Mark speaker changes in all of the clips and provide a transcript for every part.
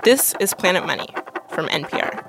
Speaker 1: This is Planet Money from NPR.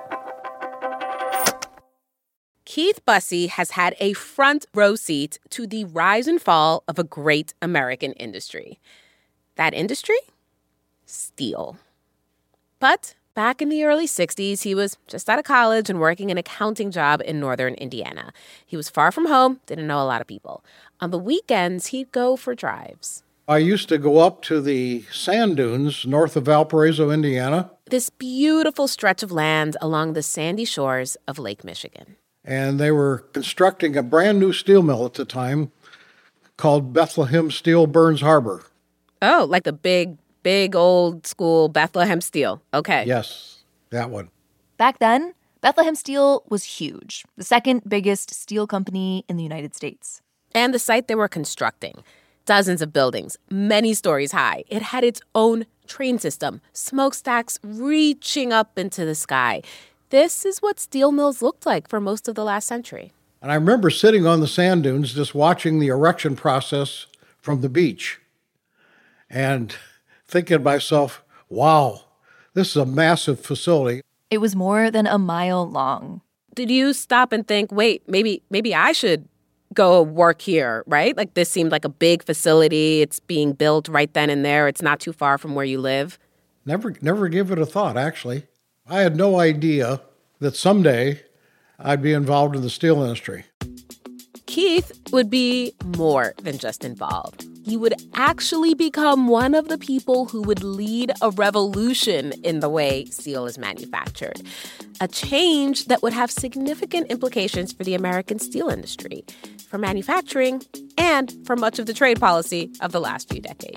Speaker 2: Keith Busse has had a front row seat to the rise and fall of a great American industry. That industry? Steel. But back in the early 60s, he was just out of college and working an accounting job in northern Indiana. He was far from home, didn't know a lot of people. On the weekends, he'd go for drives.
Speaker 3: I used to go up to the sand dunes north of Valparaiso, Indiana.
Speaker 2: This beautiful stretch of land along the sandy shores of Lake Michigan.
Speaker 3: And they were constructing a brand new steel mill at the time called Bethlehem Steel Burns Harbor.
Speaker 2: Oh, like the big old school Bethlehem Steel. Okay.
Speaker 3: Yes, that one.
Speaker 4: Back then, Bethlehem Steel was huge, the second biggest steel company in the United States.
Speaker 2: And the site they were constructing, dozens of buildings, many stories high. It had its own train system, smokestacks reaching up into the sky. This is what steel mills looked like for most of the last century.
Speaker 3: And I remember sitting on the sand dunes just watching the erection process from the beach and thinking to myself, wow, this is a massive facility.
Speaker 4: It was more than a mile long.
Speaker 2: Did you stop and think, wait, maybe I should go work here, right? Like this seemed like a big facility. It's being built right then and there. It's not too far from where you live.
Speaker 3: Never gave it a thought, actually. I had no idea that someday I'd be involved in the steel industry.
Speaker 2: Keith would be more than just involved. He would actually become one of the people who would lead a revolution in the way steel is manufactured. A change that would have significant implications for the American steel industry, for manufacturing, and for much of the trade policy of the last few decades.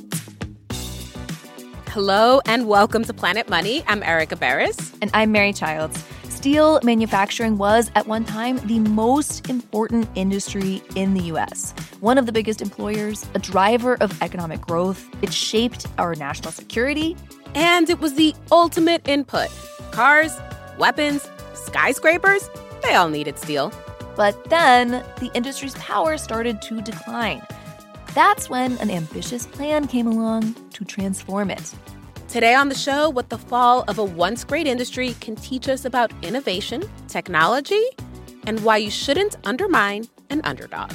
Speaker 2: Hello and welcome to Planet Money. I'm Erica Barris.
Speaker 4: And I'm Mary Childs. Steel manufacturing was, at one time, the most important industry in the U.S. One of the biggest employers, a driver of economic growth. It shaped our national security.
Speaker 2: And it was the ultimate input. Cars, weapons, skyscrapers, they all needed steel.
Speaker 4: But then the industry's power started to decline. That's when an ambitious plan came along to transform it.
Speaker 2: Today on the show, what the fall of a once great industry can teach us about innovation, technology, and why you shouldn't undermine an underdog.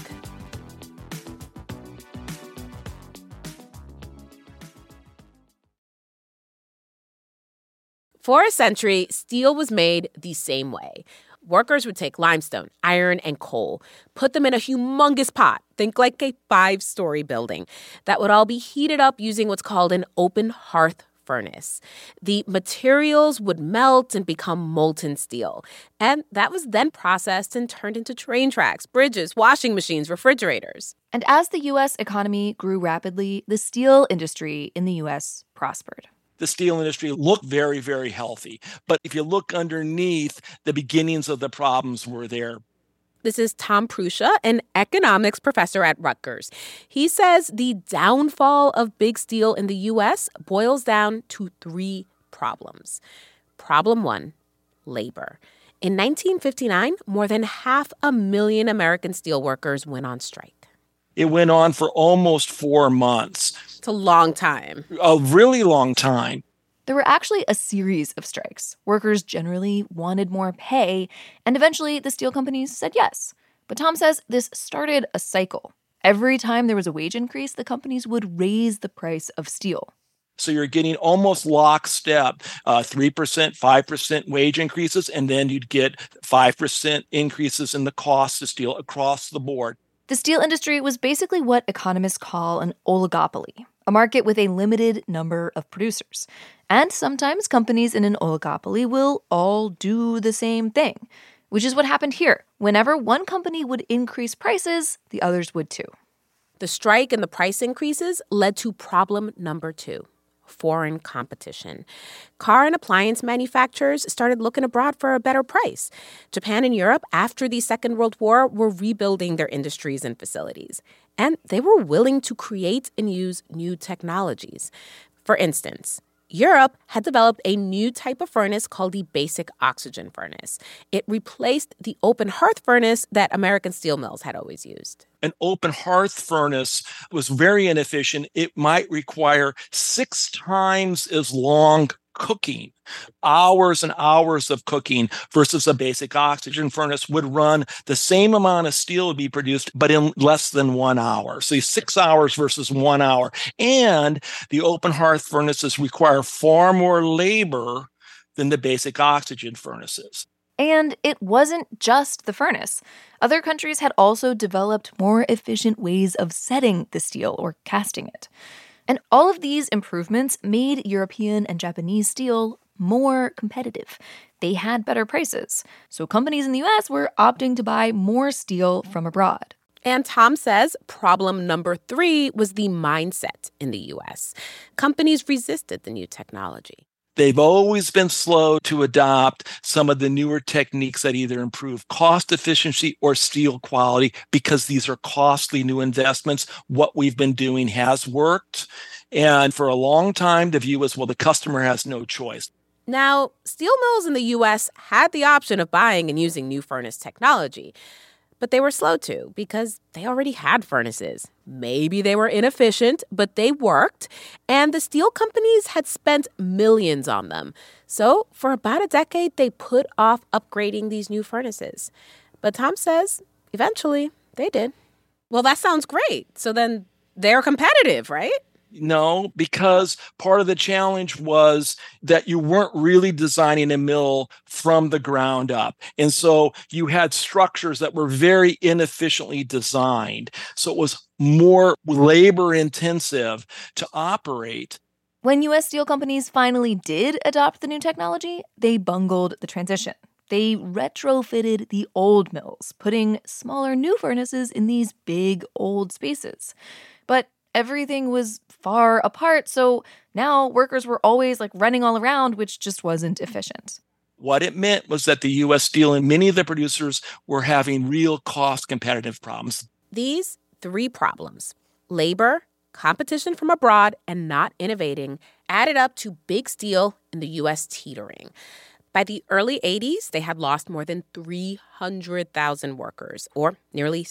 Speaker 2: For a century, steel was made the same way. Workers would take limestone, iron, and coal, put them in a humongous pot, think like a 5-story building, that would all be heated up using what's called an open hearth furnace. The materials would melt and become molten steel, and that was then processed and turned into train tracks, bridges, washing machines, refrigerators.
Speaker 4: And as the U.S. economy grew rapidly, the steel industry in the U.S. prospered.
Speaker 5: The steel industry looked very, very healthy. But if you look underneath, the beginnings of the problems were there.
Speaker 2: This is Tom Pruscia, an economics professor at Rutgers. He says the downfall of big steel in the U.S. boils down to 3 problems. Problem 1, labor. In 1959, more than 500,000 American steelworkers went on strike.
Speaker 5: It went on for almost 4 months.
Speaker 2: It's a long time.
Speaker 5: A really long time.
Speaker 4: There were actually a series of strikes. Workers generally wanted more pay, and eventually the steel companies said yes. But Tom says this started a cycle. Every time there was a wage increase, the companies would raise the price of steel.
Speaker 5: So you're getting almost lockstep, 3%, 5% wage increases, and then you'd get 5% increases in the cost of steel across the board.
Speaker 4: The steel industry was basically what economists call an oligopoly, a market with a limited number of producers. And sometimes companies in an oligopoly will all do the same thing, which is what happened here. Whenever one company would increase prices, the others would too.
Speaker 2: The strike and the price increases led to problem number 2. Foreign competition. Car and appliance manufacturers started looking abroad for a better price. Japan and Europe, after the Second World War, were rebuilding their industries and facilities. And they were willing to create and use new technologies. For instance, Europe had developed a new type of furnace called the basic oxygen furnace. It replaced the open hearth furnace that American steel mills had always used.
Speaker 5: An open hearth furnace was very inefficient. It might require 6 times as long cooking, hours and hours of cooking, versus a basic oxygen furnace would run the same amount of steel would be produced, but in less than 1 hour. So 6 hours versus 1 hour. And the open hearth furnaces require far more labor than the basic oxygen furnaces.
Speaker 4: And it wasn't just the furnace. Other countries had also developed more efficient ways of setting the steel or casting it. And all of these improvements made European and Japanese steel more competitive. They had better prices. So companies in the US were opting to buy more steel from abroad.
Speaker 2: And Tom says problem number 3 was the mindset in the US. Companies resisted the new technology.
Speaker 5: They've always been slow to adopt some of the newer techniques that either improve cost efficiency or steel quality because these are costly new investments. What we've been doing has worked. And for a long time, the view was, well, the customer has no choice.
Speaker 2: Now, steel mills in the U.S. had the option of buying and using new furnace technology. But they were slow to because they already had furnaces. Maybe they were inefficient, but they worked. And the steel companies had spent millions on them. So for about a decade, they put off upgrading these new furnaces. But Tom says eventually they did. Well, that sounds great. So then they're competitive, right?
Speaker 5: No, because part of the challenge was that you weren't really designing a mill from the ground up. And so you had structures that were very inefficiently designed. So it was more labor intensive to operate.
Speaker 4: When U.S. steel companies finally did adopt the new technology, they bungled the transition. They retrofitted the old mills, putting smaller new furnaces in these big old spaces. But everything was far apart, so now workers were always running all around, which just wasn't efficient.
Speaker 5: What it meant was that the U.S. Steel and many of the producers were having real cost competitive problems.
Speaker 2: These 3 problems, labor, competition from abroad, and not innovating, added up to big steel in the U.S. teetering. By the early 80s, they had lost more than 300,000 workers, or nearly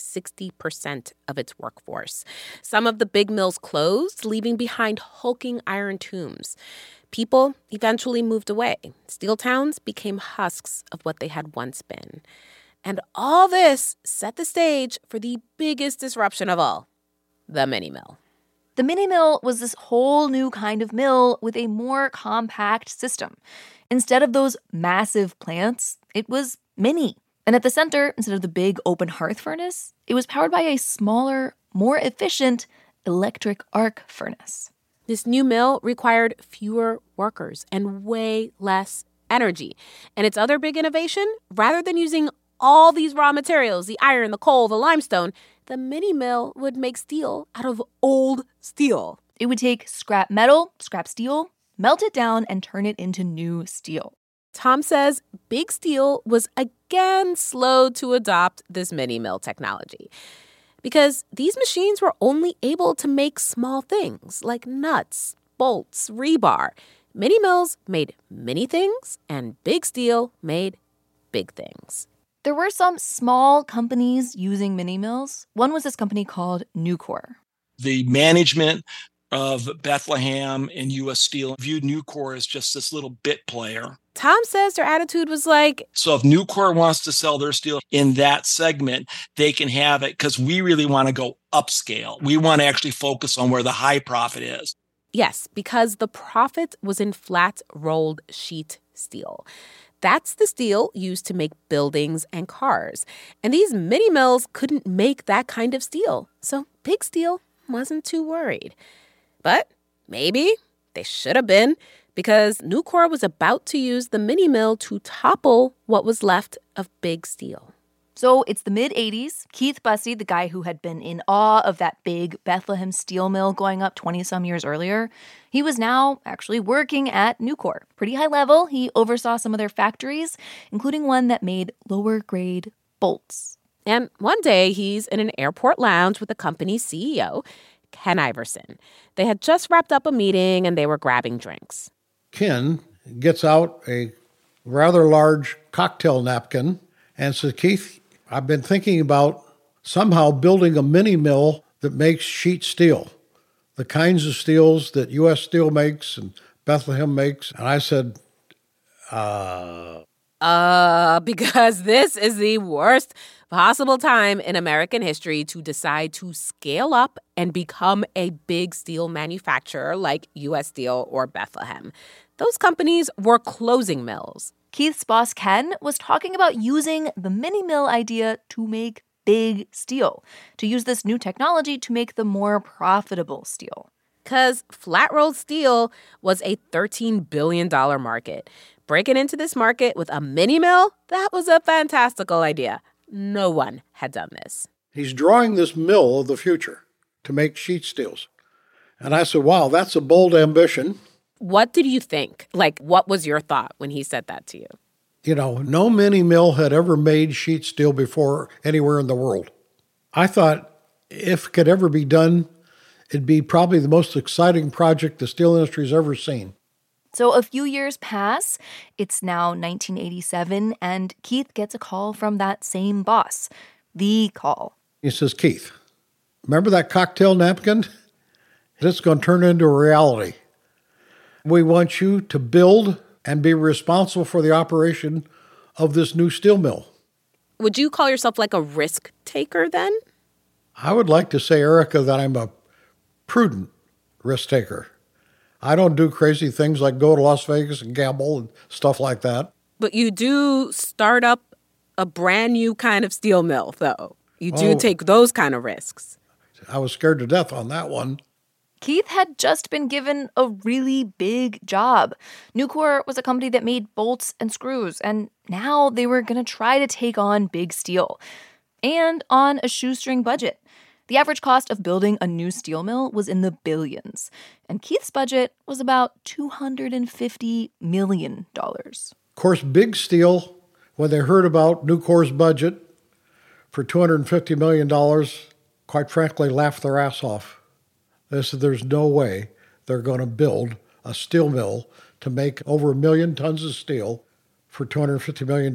Speaker 2: 60% of its workforce. Some of the big mills closed, leaving behind hulking iron tombs. People eventually moved away. Steel towns became husks of what they had once been. And all this set the stage for the biggest disruption of all, the mini mill.
Speaker 4: The mini mill was this whole new kind of mill with a more compact system. Instead of those massive plants, it was mini. And at the center, instead of the big open hearth furnace, it was powered by a smaller, more efficient electric arc furnace.
Speaker 2: This new mill required fewer workers and way less energy. And its other big innovation, rather than using all these raw materials, the iron, the coal, the limestone, the mini mill would make steel out of old steel.
Speaker 4: It would take scrap metal, scrap steel, melt it down, and turn it into new steel.
Speaker 2: Tom says big steel was again slow to adopt this mini mill technology because these machines were only able to make small things like nuts, bolts, rebar. Mini mills made many things, and big steel made big things.
Speaker 4: There were some small companies using mini mills. One was this company called Nucor.
Speaker 5: The management of Bethlehem and U.S. Steel viewed Nucor as just this little bit player.
Speaker 2: Tom says their attitude was like,
Speaker 5: so if Nucor wants to sell their steel in that segment, they can have it because we really want to go upscale. We want to actually focus on where the high profit is.
Speaker 2: Yes, because the profit was in flat rolled sheet steel. That's the steel used to make buildings and cars. And these mini mills couldn't make that kind of steel. So big steel wasn't too worried. But maybe they should have been, because Nucor was about to use the mini mill to topple what was left of big steel.
Speaker 4: So it's the mid-'80s. Keith Busse, the guy who had been in awe of that big Bethlehem steel mill going up 20-some years earlier, he was now actually working at Nucor. Pretty high level, he oversaw some of their factories, including one that made lower-grade bolts.
Speaker 2: And one day, he's in an airport lounge with the company's CEO, Ken Iverson. They had just wrapped up a meeting, and they were grabbing drinks.
Speaker 3: Ken gets out a rather large cocktail napkin and says, Keith, I've been thinking about somehow building a mini mill that makes sheet steel, the kinds of steels that U.S. Steel makes and Bethlehem makes? And I said,
Speaker 2: because this is the worst possible time in American history to decide to scale up and become a big steel manufacturer like U.S. Steel or Bethlehem. Those companies were closing mills.
Speaker 4: Keith's boss, Ken, was talking about using the mini mill idea to make big steel, to use this new technology to make the more profitable steel.
Speaker 2: Because flat-rolled steel was a $13 billion market. Breaking into this market with a mini mill, that was a fantastical idea. No one had done this.
Speaker 3: he's drawing this mill of the future to make sheet steels. And I said, wow, that's a bold ambition.
Speaker 2: What did you think? Like, what was your thought when he said that to you?
Speaker 3: You know, no mini mill had ever made sheet steel before anywhere in the world. I thought if it could ever be done, it'd be probably the most exciting project the steel industry's ever seen.
Speaker 4: So a few years pass. It's now 1987, and Keith gets a call from that same boss. The call.
Speaker 3: He says, Keith, remember that cocktail napkin? It's going to turn into a reality. We want you to build and be responsible for the operation of this new steel mill.
Speaker 2: Would you call yourself like a risk taker then?
Speaker 3: I would like to say, Erica, that I'm a prudent risk taker. I don't do crazy things like go to Las Vegas and gamble and stuff like that.
Speaker 2: But you do start up a brand new kind of steel mill, though. You do take those kind of risks.
Speaker 3: I was scared to death on that one.
Speaker 4: Keith had just been given a really big job. Nucor was a company that made bolts and screws, and now they were going to try to take on big steel. And on a shoestring budget. The average cost of building a new steel mill was in the billions, and Keith's budget was about $250 million.
Speaker 3: Of course, Big Steel, when they heard about Nucor's budget for $250 million, quite frankly, laughed their ass off. They said there's no way they're going to build a steel mill to make over 1 million tons of steel for $250 million.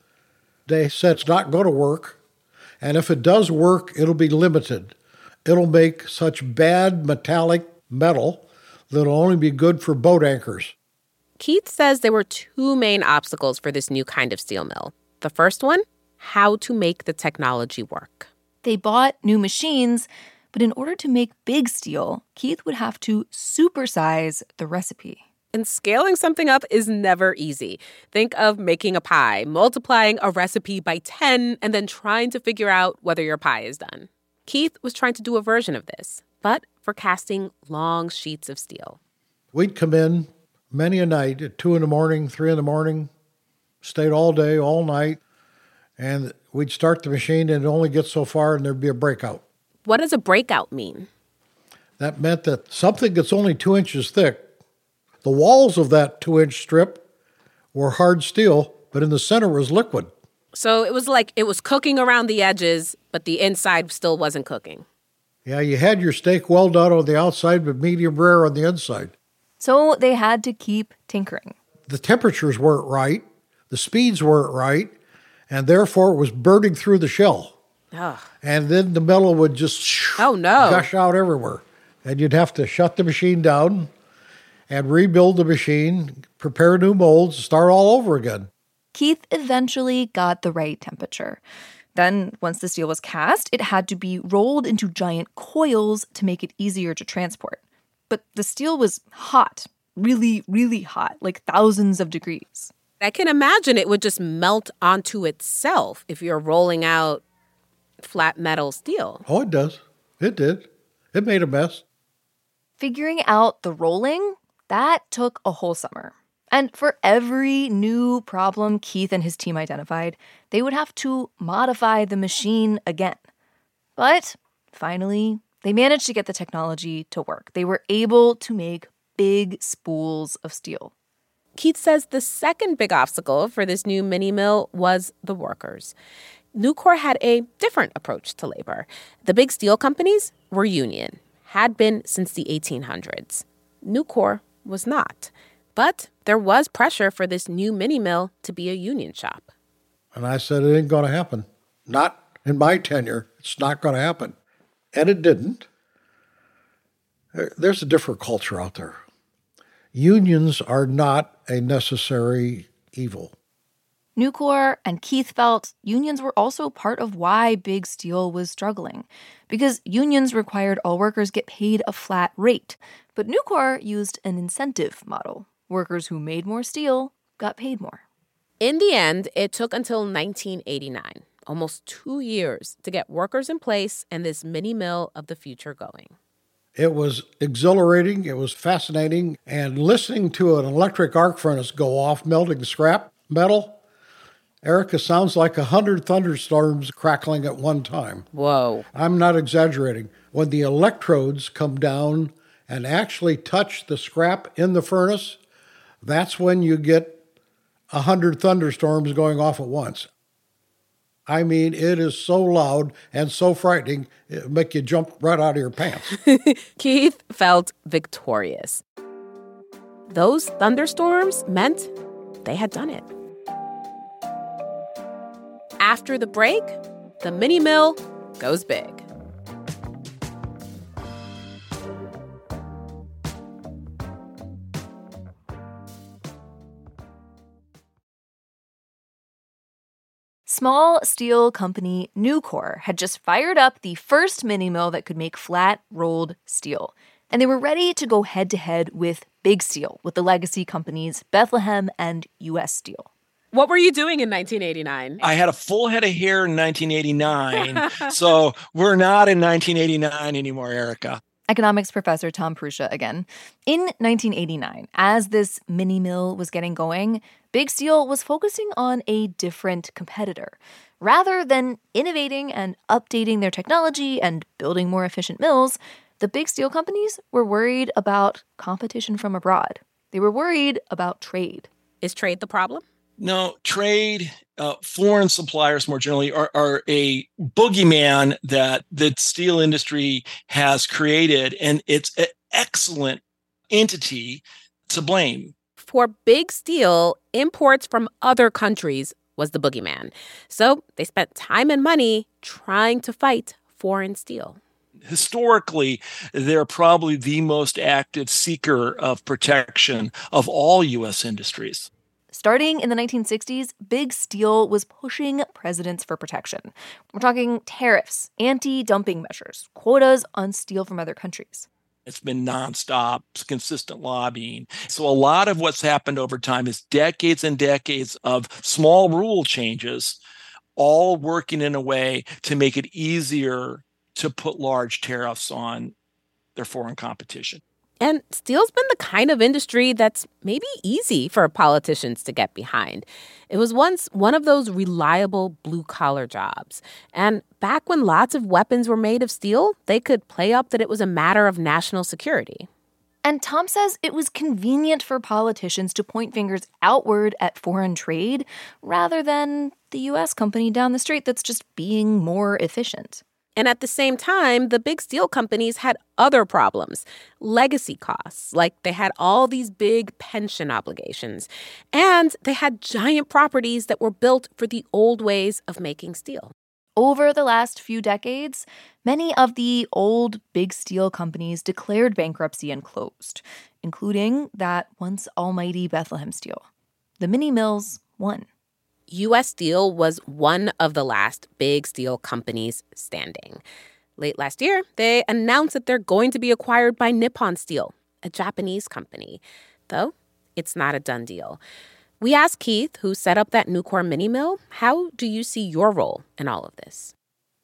Speaker 3: They said it's not going to work. And if it does work, it'll be limited. It'll make such bad metallic metal that it'll only be good for boat anchors.
Speaker 2: Keith says there were two main obstacles for this new kind of steel mill. The first one, how to make the technology work.
Speaker 4: They bought new machines, but in order to make big steel, Keith would have to supersize the recipe.
Speaker 2: And scaling something up is never easy. Think of making a pie, multiplying a recipe by 10, and then trying to figure out whether your pie is done. Keith was trying to do a version of this, but for casting long sheets of steel.
Speaker 3: We'd come in many a night at 2 a.m, 3 a.m, stayed all day, all night, and we'd start the machine and it'd only get so far and there'd be a breakout.
Speaker 2: What does a breakout mean?
Speaker 3: That meant that something that's only 2 inches thick, the walls of that 2-inch strip were hard steel, but in the center was liquid.
Speaker 2: So it was like it was cooking around the edges, but the inside still wasn't cooking.
Speaker 3: Yeah, you had your steak well done on the outside, but medium rare on the inside.
Speaker 4: So they had to keep tinkering.
Speaker 3: The temperatures weren't right, the speeds weren't right, and therefore it was burning through the shell.
Speaker 2: Ugh.
Speaker 3: And then the metal would just gush out everywhere. And you'd have to shut the machine down and rebuild the machine, prepare new molds, start all over again.
Speaker 4: Keith eventually got the right temperature. Then, once the steel was cast, it had to be rolled into giant coils to make it easier to transport. But the steel was hot, really, really hot, like thousands of degrees.
Speaker 2: I can imagine it would just melt onto itself if you're rolling out flat metal steel.
Speaker 3: Oh, it does. It did. It made a mess.
Speaker 4: Figuring out the rolling, that took a whole summer. And for every new problem Keith and his team identified, they would have to modify the machine again. But finally, they managed to get the technology to work. They were able to make big spools of steel.
Speaker 2: Keith says the second big obstacle for this new mini mill was the workers. Nucor had a different approach to labor. The big steel companies were union, had been since the 1800s. Nucor was not. But there was pressure for this new mini mill to be a union shop.
Speaker 3: And I said, it ain't going to happen. Not in my tenure. It's not going to happen. And it didn't. There's a different culture out there. Unions are not a necessary evil.
Speaker 4: Nucor and Keith felt unions were also part of why Big Steel was struggling, because unions required all workers get paid a flat rate. But Nucor used an incentive model. Workers who made more steel got paid more.
Speaker 2: In the end, it took until 1989, almost 2 years, to get workers in place and this mini mill of the future going.
Speaker 3: It was exhilarating, it was fascinating, and listening to an electric arc furnace go off melting scrap metal, Erica, sounds like 100 thunderstorms crackling at one time.
Speaker 2: Whoa.
Speaker 3: I'm not exaggerating. When the electrodes come down and actually touch the scrap in the furnace, that's when you get 100 thunderstorms going off at once. I mean, it is so loud and so frightening, it'll make you jump right out of your pants.
Speaker 2: Keith felt victorious. Those thunderstorms meant they had done it. After the break, the mini mill goes big.
Speaker 4: Small steel company Nucor had just fired up the first mini mill that could make flat rolled steel. And they were ready to go head-to-head with Big Steel, with the legacy companies Bethlehem and U.S. Steel.
Speaker 2: What were you doing in 1989?
Speaker 5: I had a full head of hair in 1989, so we're not in 1989 anymore, Erica.
Speaker 4: Economics professor Tom Prussia again. In 1989, as this mini mill was getting going, Big Steel was focusing on a different competitor. Rather than innovating and updating their technology and building more efficient mills, the big steel companies were worried about competition from abroad. They were worried about trade.
Speaker 2: Is trade the problem?
Speaker 5: No, trade, foreign suppliers more generally are a boogeyman that the steel industry has created, and it's an excellent entity to blame.
Speaker 2: For Big Steel, imports from other countries was the boogeyman. So they spent time and money trying to fight foreign steel.
Speaker 5: Historically, they're probably the most active seeker of protection of all U.S. industries.
Speaker 4: Starting in the 1960s, Big Steel was pushing presidents for protection. We're talking tariffs, anti-dumping measures, quotas on steel from other countries.
Speaker 5: It's been nonstop, consistent lobbying. So a lot of what's happened over time is decades and decades of small rule changes, all working in a way to make it easier to put large tariffs on their foreign competition.
Speaker 2: And steel's been the kind of industry that's maybe easy for politicians to get behind. It was once one of those reliable blue-collar jobs. And back when lots of weapons were made of steel, they could play up that it was a matter of national security.
Speaker 4: And Tom says it was convenient for politicians to point fingers outward at foreign trade rather than the U.S. company down the street that's just being more efficient.
Speaker 2: And at the same time, the big steel companies had other problems, legacy costs, like they had all these big pension obligations, and they had giant properties that were built for the old ways of making steel.
Speaker 4: Over the last few decades, many of the old big steel companies declared bankruptcy and closed, including that once almighty Bethlehem Steel. The mini mills won.
Speaker 2: U.S. Steel was one of the last big steel companies standing. Late last year, they announced that they're going to be acquired by Nippon Steel, a Japanese company. Though, it's not a done deal. We asked Keith, who set up that Nucor mini mill, how do you see your role in all of this?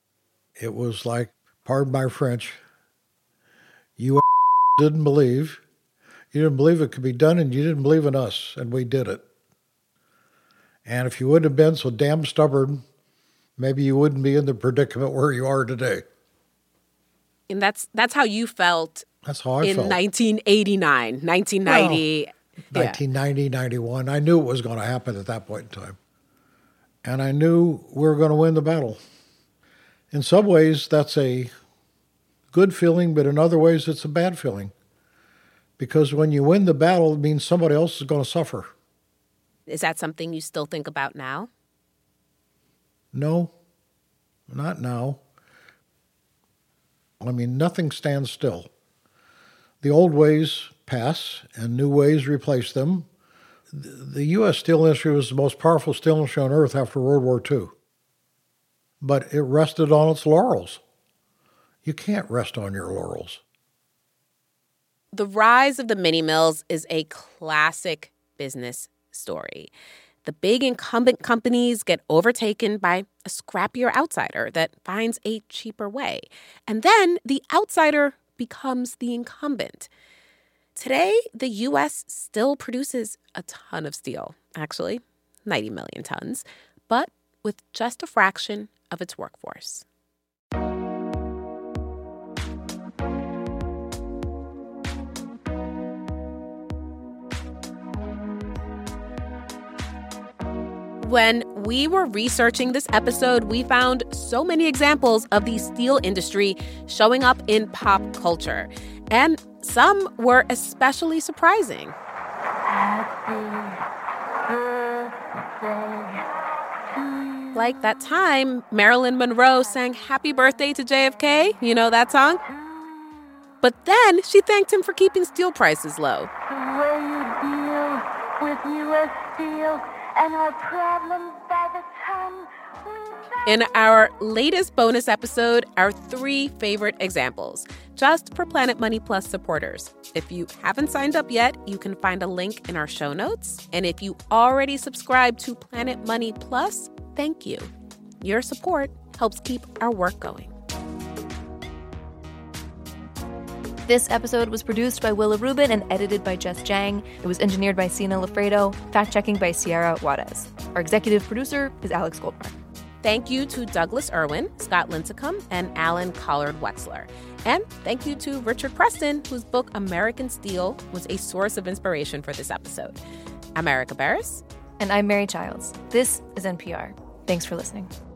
Speaker 3: It was like, pardon my French, you didn't believe. You didn't believe it could be done, and you didn't believe in us, and we did it. And if you wouldn't have been so damn stubborn, maybe you wouldn't be in the predicament where you are today.
Speaker 2: And that's how you felt.
Speaker 3: That's how I felt.
Speaker 2: In 1989, 1990.
Speaker 3: Well, 1990, 91. I knew it was going to happen at that point in time. And I knew we were going to win the battle. In some ways, that's a good feeling, but in other ways, it's a bad feeling. Because when you win the battle, it means somebody else is going to suffer.
Speaker 2: Is that something you still think about now?
Speaker 3: No, not now. I mean, nothing stands still. The old ways pass and new ways replace them. The U.S. steel industry was the most powerful steel industry on earth after World War II. But it rested on its laurels. You can't rest on your laurels.
Speaker 2: The rise of the mini mills is a classic business story. The big incumbent companies get overtaken by a scrappier outsider that finds a cheaper way. And then the outsider becomes the incumbent. Today, the U.S. still produces a ton of steel, actually 90 million tons, but with just a fraction of its workforce. When we were researching this episode, we found so many examples of the steel industry showing up in pop culture. And some were especially surprising. Like that time Marilyn Monroe sang Happy Birthday to JFK. You know that song? But then she thanked him for keeping steel prices low.
Speaker 6: The way you deal with U.S. Steel and our problems by the ton.
Speaker 2: In our latest bonus episode, our 3 favorite examples, just for Planet Money Plus supporters. If you haven't signed up yet, you can find a link in our show notes. And if you already subscribe to Planet Money Plus, thank you. Your support helps keep our work going.
Speaker 4: This episode was produced by Willa Rubin and edited by Jess Jang. It was engineered by Sina Lafredo, fact-checking by Sierra Juarez. Our executive producer is Alex Goldmark.
Speaker 2: Thank you to Douglas Irwin, Scott Lincecum, and Alan Collard-Wexler. And thank you to Richard Preston, whose book American Steel was a source of inspiration for this episode. I'm Erica Barris.
Speaker 4: And I'm Mary Childs. This is NPR. Thanks for listening.